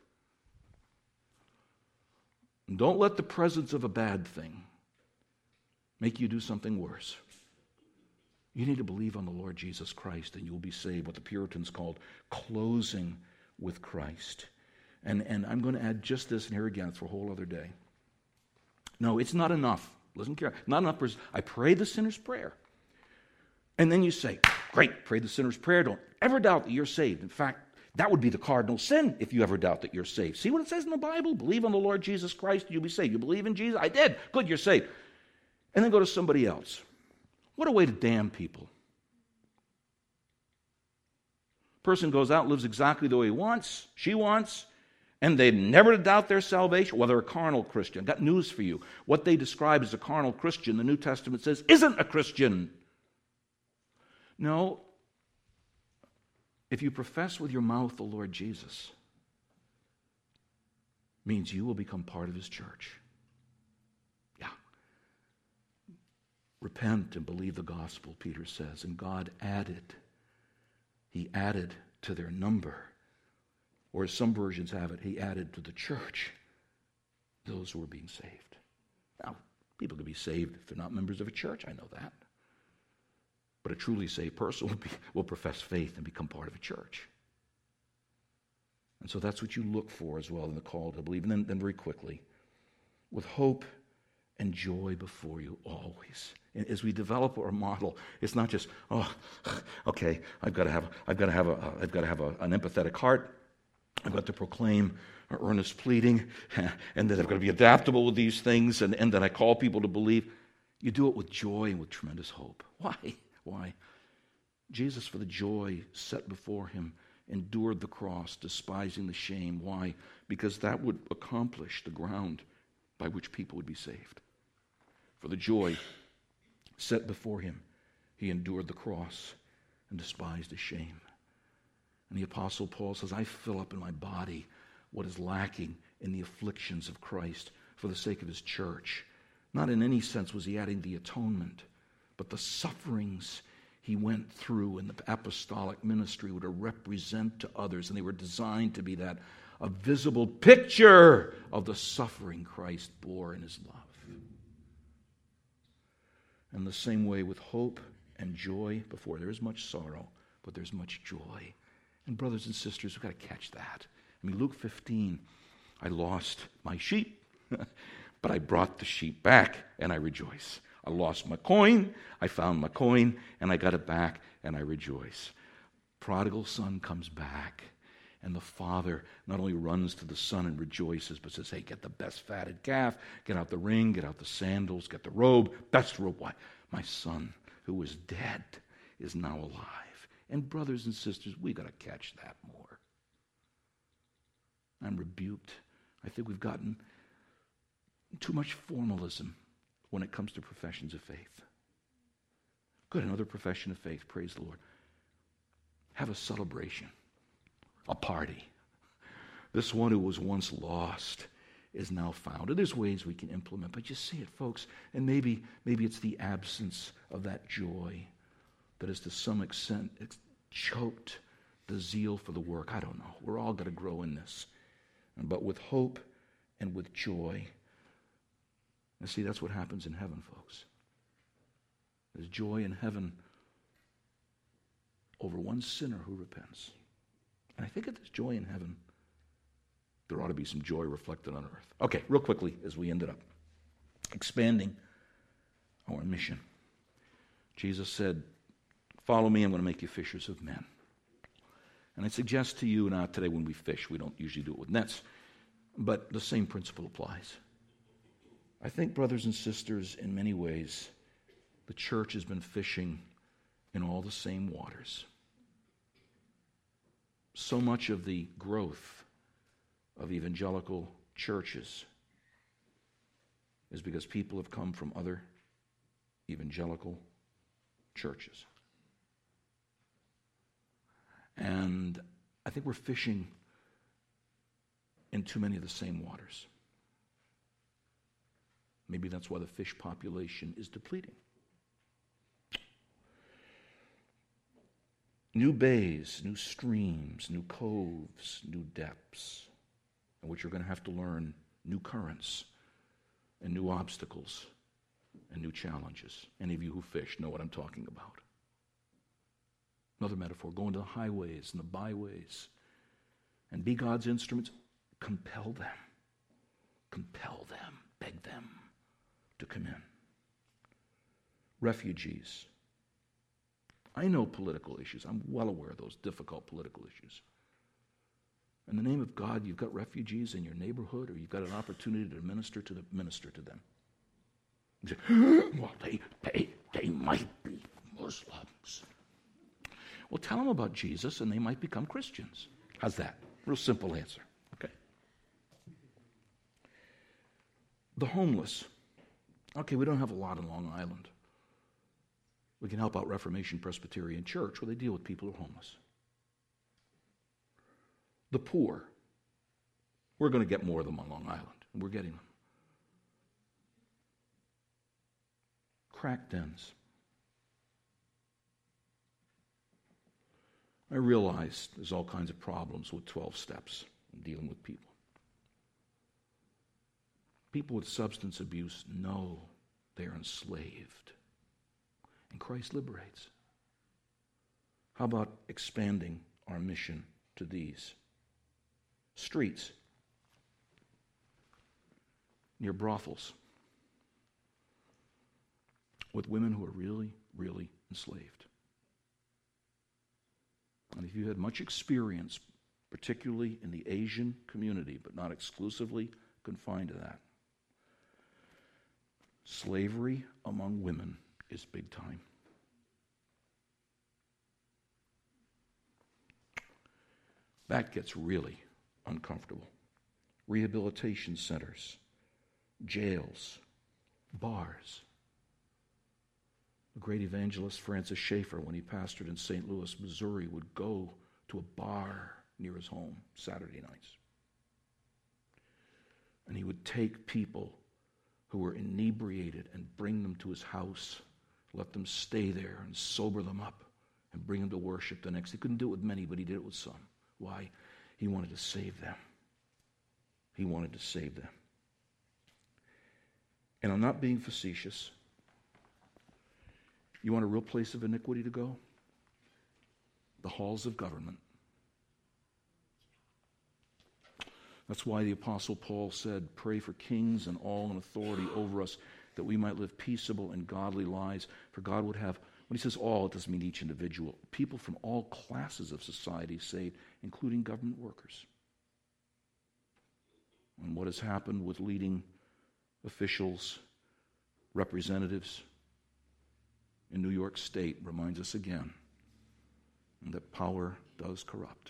A: Don't let the presence of a bad thing make you do something worse. You need to believe on the Lord Jesus Christ and you'll be saved, what the Puritans called closing with Christ. And I'm going to add just this, and here again, it's for a whole other day. No, it's not enough. Listen carefully. Not enough. I pray the sinner's prayer. And then you say, great, pray the sinner's prayer. Don't ever doubt that you're saved. In fact, that would be the cardinal sin if you ever doubt that you're saved. See what it says in the Bible? Believe on the Lord Jesus Christ, you'll be saved. You believe in Jesus? I did. Good, you're saved. And then go to somebody else. What a way to damn people. person goes out and lives exactly the way he wants, she wants, and they never doubt their salvation, well, they're a carnal Christian. I've got news for you. What they describe as a carnal Christian, the New Testament says, isn't a Christian. No. If you profess with your mouth the Lord Jesus, means you will become part of his church. Yeah. Repent and believe the gospel, Peter says. And God added. He added to their number. Or as some versions have it, he added to the church those who were being saved. Now, people can be saved if they're not members of a church. I know that. But a truly saved person will profess faith and become part of a church. And so that's what you look for as well in the call to believe. And then very quickly, with hope and joy before you always. And as we develop our model, it's not just, okay, I've got to have an empathetic heart. I've got to proclaim earnest pleading, and that I've got to be adaptable with these things, and that I call people to believe. You do it with joy and with tremendous hope. Why? Jesus, for the joy set before him, endured the cross, despising the shame. Why? Because that would accomplish the ground by which people would be saved. For the joy set before him, he endured the cross and despised the shame. And the Apostle Paul says, I fill up in my body what is lacking in the afflictions of Christ for the sake of his church. Not in any sense was he adding the atonement, but the sufferings he went through in the apostolic ministry were to represent to others, and they were designed to be that, a visible picture of the suffering Christ bore in his love. And the same way with hope and joy before. There is much sorrow, but there's much joy. And brothers and sisters, we've got to catch that. I mean, Luke 15, I lost my sheep, but I brought the sheep back, and I rejoice. I lost my coin, I found my coin, and I got it back, and I rejoice. Prodigal son comes back, and the father not only runs to the son and rejoices, but says, hey, get the best fatted calf, get out the ring, get out the sandals, get the robe, best robe. Why? My son, who was dead, is now alive. And brothers and sisters, we got to catch that more. I'm rebuked. I think we've gotten too much formalism when it comes to professions of faith. Good, another profession of faith, praise the Lord. Have a celebration, a party. This one who was once lost is now found. And there's ways we can implement, but you see it, folks, and maybe it's the absence of that joy that has to some extent choked the zeal for the work. I don't know. We're all going to grow in this. But with hope and with joy. And see, that's what happens in heaven, folks. There's joy in heaven over one sinner who repents. And I think if there's joy in heaven, there ought to be some joy reflected on earth. Okay, real quickly as we ended up. Expanding our mission. Jesus said, follow me, I'm going to make you fishers of men. And I suggest to you now today when we fish, we don't usually do it with nets, but the same principle applies. I think, brothers and sisters, in many ways, the church has been fishing in all the same waters. So much of the growth of evangelical churches is because people have come from other evangelical churches. And I think we're fishing in too many of the same waters. Maybe that's why the fish population is depleting. New bays, new streams, new coves, new depths, in which you're going to have to learn new currents and new obstacles and new challenges. Any of you who fish know what I'm talking about. Another metaphor, go into the highways and the byways and be God's instruments. Compel them, beg them to come in. Refugees. I know political issues. I'm well aware of those difficult political issues. In the name of God, you've got refugees in your neighborhood, or you've got an opportunity to minister to them. You say, well, they might be Muslims. Well, tell them about Jesus and they might become Christians. How's that? Real simple answer. Okay. The homeless. Okay, we don't have a lot in Long Island. We can help out Reformation Presbyterian Church where they deal with people who are homeless. The poor. We're going to get more of them on Long Island, and we're getting them. Crack dens. I realize there's all kinds of problems with 12 steps in dealing with people. People with substance abuse know they're enslaved, and Christ liberates. How about expanding our mission to these? Streets, near brothels, with women who are really, really enslaved. And if you had much experience, particularly in the Asian community, but not exclusively confined to that, slavery among women is big time. That gets really uncomfortable. Rehabilitation centers, jails, bars. The great evangelist Francis Schaeffer, when he pastored in St. Louis, Missouri, would go to a bar near his home Saturday nights. And he would take people who were inebriated and bring them to his house, let them stay there and sober them up and bring them to worship the next. He couldn't do it with many, but he did it with some. Why? He wanted to save them. He wanted to save them. And I'm not being facetious. You want a real place of iniquity to go? The halls of government. That's why the Apostle Paul said, pray for kings and all in authority over us, that we might live peaceable and godly lives. For God would have, when he says all, it doesn't mean each individual. People from all classes of society saved, including government workers. And what has happened with leading officials, representatives in New York State reminds us again that power does corrupt.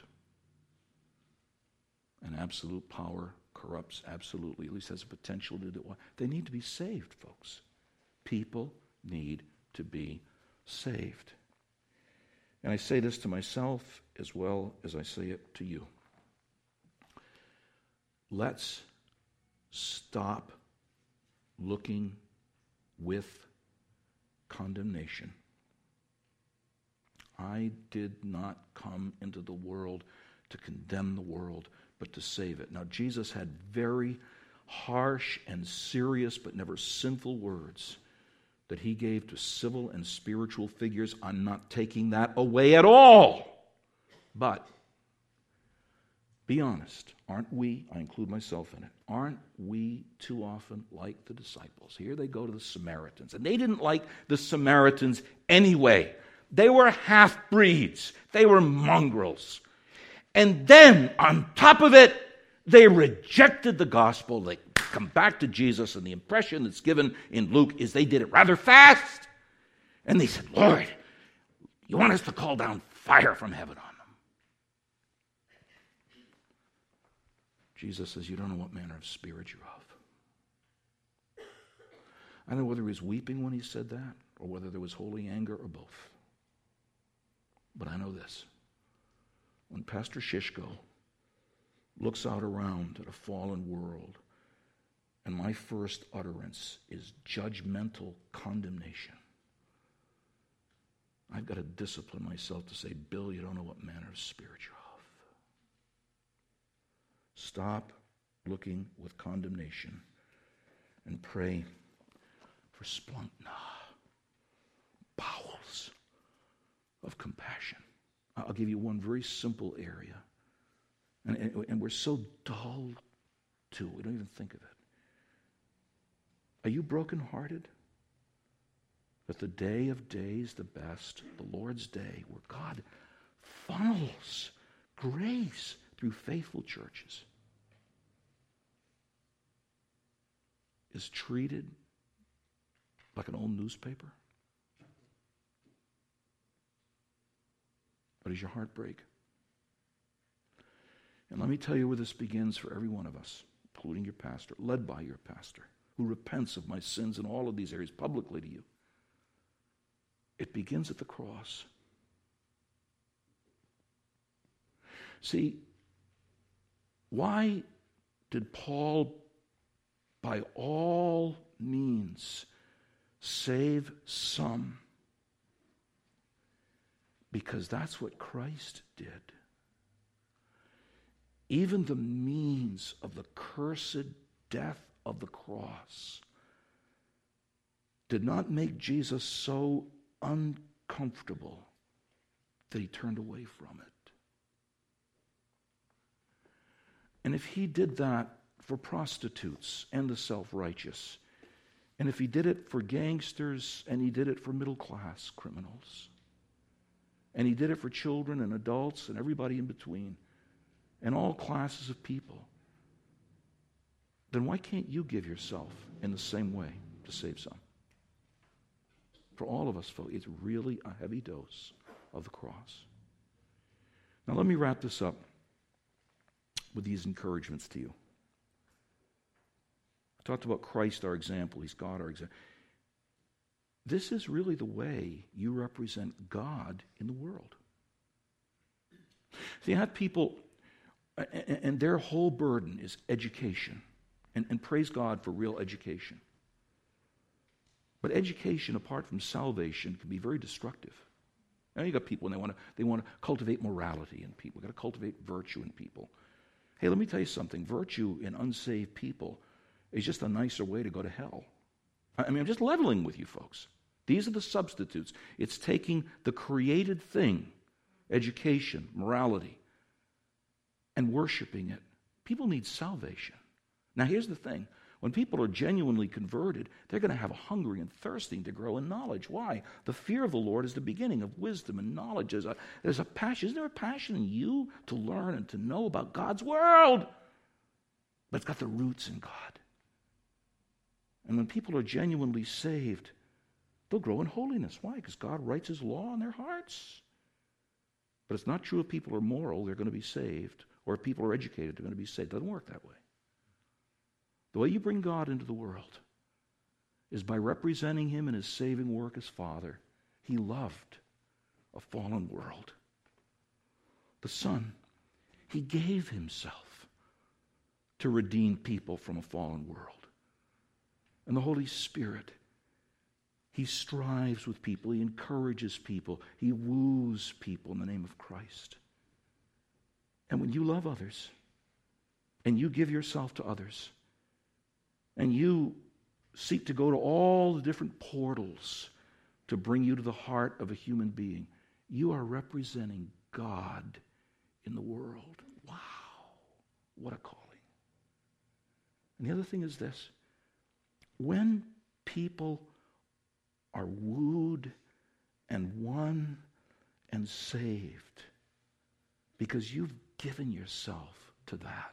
A: And absolute power corrupts absolutely, at least has a potential to do it. They need to be saved, folks. People need to be saved. And I say this to myself as well as I say it to you. Let's stop looking with condemnation. I did not come into the world to condemn the world, but to save it. Now, Jesus had very harsh and serious, but never sinful words that he gave to civil and spiritual figures. I'm not taking that away at all. But be honest, aren't we, I include myself in it, aren't we too often like the disciples? Here they go to the Samaritans, and they didn't like the Samaritans anyway. They were half-breeds. They were mongrels. And then, on top of it, they rejected the gospel. They come back to Jesus, and the impression that's given in Luke is they did it rather fast. And they said, Lord, you want us to call down fire from heaven on them? Jesus says, you don't know what manner of spirit you're of. I don't know whether he was weeping when he said that, or whether there was holy anger, or both. But I know this. When Pastor Shishko looks out around at a fallen world, and my first utterance is judgmental condemnation, I've got to discipline myself to say, Bill, you don't know what manner of spirit you're of. Stop looking with condemnation and pray for splunk bowels of compassion. I'll give you one very simple area. And we're so dull to it, we don't even think of it. Are you brokenhearted? That the day of days, the best, the Lord's day, where God funnels grace through faithful churches, is treated like an old newspaper? does your heart break? And let me tell you where this begins for every one of us, including your pastor, led by your pastor, who repents of my sins in all of these areas publicly to you. It begins at the cross. See, why did Paul, by all means, save some? Because that's what Christ did. Even the means of the cursed death of the cross did not make Jesus so uncomfortable that he turned away from it. And if he did that for prostitutes and the self-righteous, and if he did it for gangsters, and he did it for middle-class criminals, and he did it for children and adults and everybody in between, and all classes of people, then why can't you give yourself in the same way to save some? For all of us, folks, it's really a heavy dose of the cross. Now let me wrap this up with these encouragements to you. I talked about Christ, our example. He's God, our example. This is really the way you represent God in the world. See, you have people, and their whole burden is education. And praise God for real education. But education, apart from salvation, can be very destructive. Now you got people, and they want to cultivate morality in people. We've got to cultivate virtue in people. Hey, let me tell you something. Virtue in unsaved people is just a nicer way to go to hell. I mean, I'm just leveling with you folks. These are the substitutes. It's taking the created thing, education, morality, and worshiping it. People need salvation. Now here's the thing. When people are genuinely converted, they're going to have a hungering and thirsting to grow in knowledge. Why? The fear of the Lord is the beginning of wisdom and knowledge. There's a passion. Isn't there a passion in you to learn and to know about God's world? But it's got the roots in God. And when people are genuinely saved, they'll grow in holiness. Why? Because God writes his law in their hearts. But it's not true if people are moral, they're going to be saved. Or if people are educated, they're going to be saved. It doesn't work that way. The way you bring God into the world is by representing him in his saving work as Father. He loved a fallen world. The Son, he gave himself to redeem people from a fallen world. And the Holy Spirit, he strives with people. He encourages people. He woos people in the name of Christ. And when you love others, and you give yourself to others, and you seek to go to all the different portals to bring you to the heart of a human being, you are representing God in the world. Wow, what a calling. And the other thing is this. When people are wooed and won and saved because you've given yourself to that,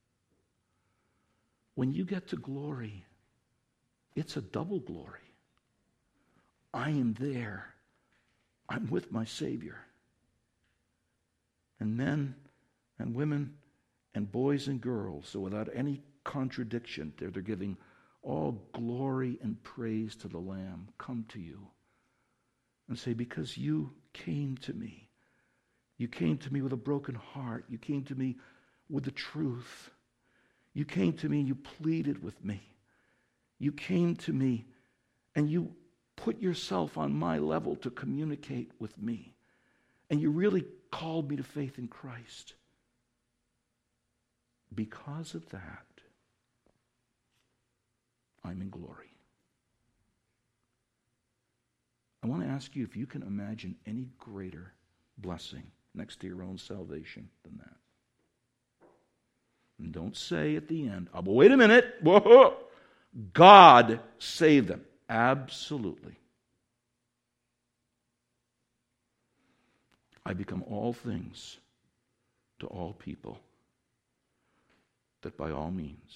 A: when you get to glory, it's a double glory. I am there. I'm with my Savior. And men and women and boys and girls, so without any contradiction, they're giving all glory and praise to the Lamb, come to you and say, because you came to me. You came to me with a broken heart. You came to me with the truth. You came to me and you pleaded with me. You came to me and you put yourself on my level to communicate with me. And you really called me to faith in Christ. Because of that, I'm in glory. I want to ask you if you can imagine any greater blessing next to your own salvation than that. And don't say at the end, oh, but wait a minute, whoa, God saved them. Absolutely. I become all things to all people, that by all means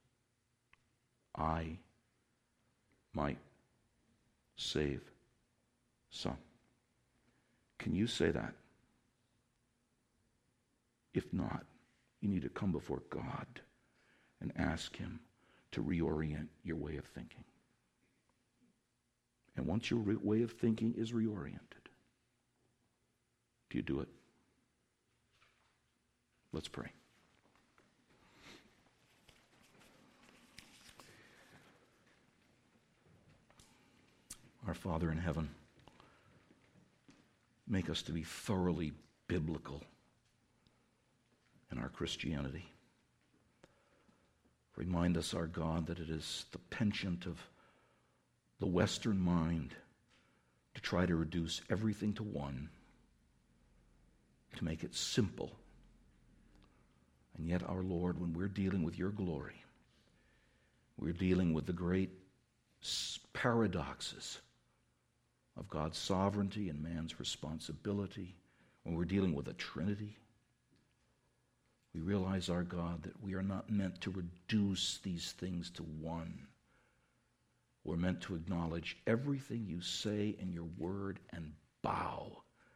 A: I might save some. Can you say that If not, you need to come before God and ask him to reorient your way of thinking. And once your way of thinking is reoriented, do you do it? Let's pray. Our Father in heaven, make us to be thoroughly biblical in our Christianity. Remind us, our God, that it is the penchant of the Western mind to try to reduce everything to one, to make it simple. And yet, our Lord, when we're dealing with your glory, we're dealing with the great paradoxes of God's sovereignty and man's responsibility, when we're dealing with a Trinity, we realize, our God, that we are not meant to reduce these things to one. We're meant to acknowledge everything you say in your word and bow.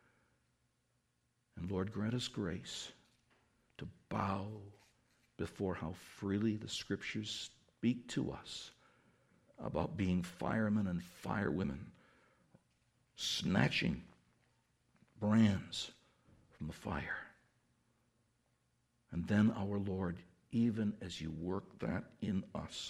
A: And Lord, grant us grace to bow before how freely the Scriptures speak to us about being firemen and firewomen, snatching brands from the fire. And then, our Lord, even as you work that in us,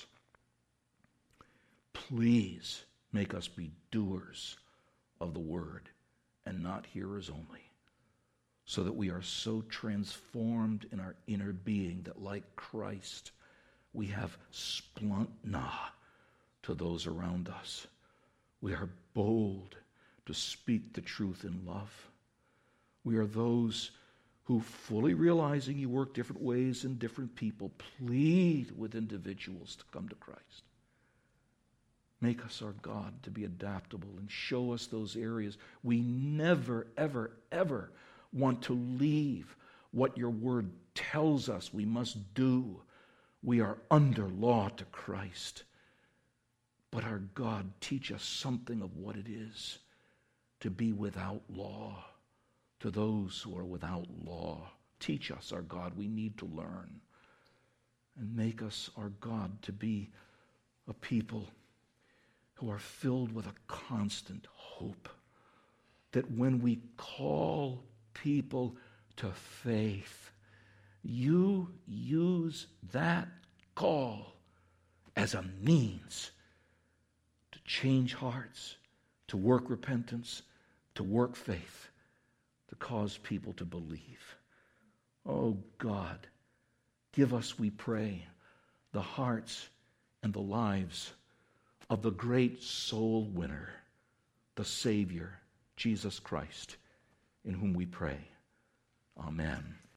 A: please make us be doers of the word and not hearers only, so that we are so transformed in our inner being that, like Christ, we have splantna to those around us. We are bold to speak the truth in love. We are those who, fully realizing you work different ways in different people, plead with individuals to come to Christ. Make us, our God, to be adaptable and show us those areas we never, ever, ever want to leave what your word tells us we must do. We are under law to Christ. But our God, teach us something of what it is to be without law. To those who are without law, teach us, our God, we need to learn. And make us, our God, to be a people who are filled with a constant hope that when we call people to faith, you use that call as a means to change hearts, to work repentance, to work faith, to cause people to believe. Oh God, give us, we pray, the hearts and the lives of the great soul winner, the Savior, Jesus Christ, in whom we pray. Amen.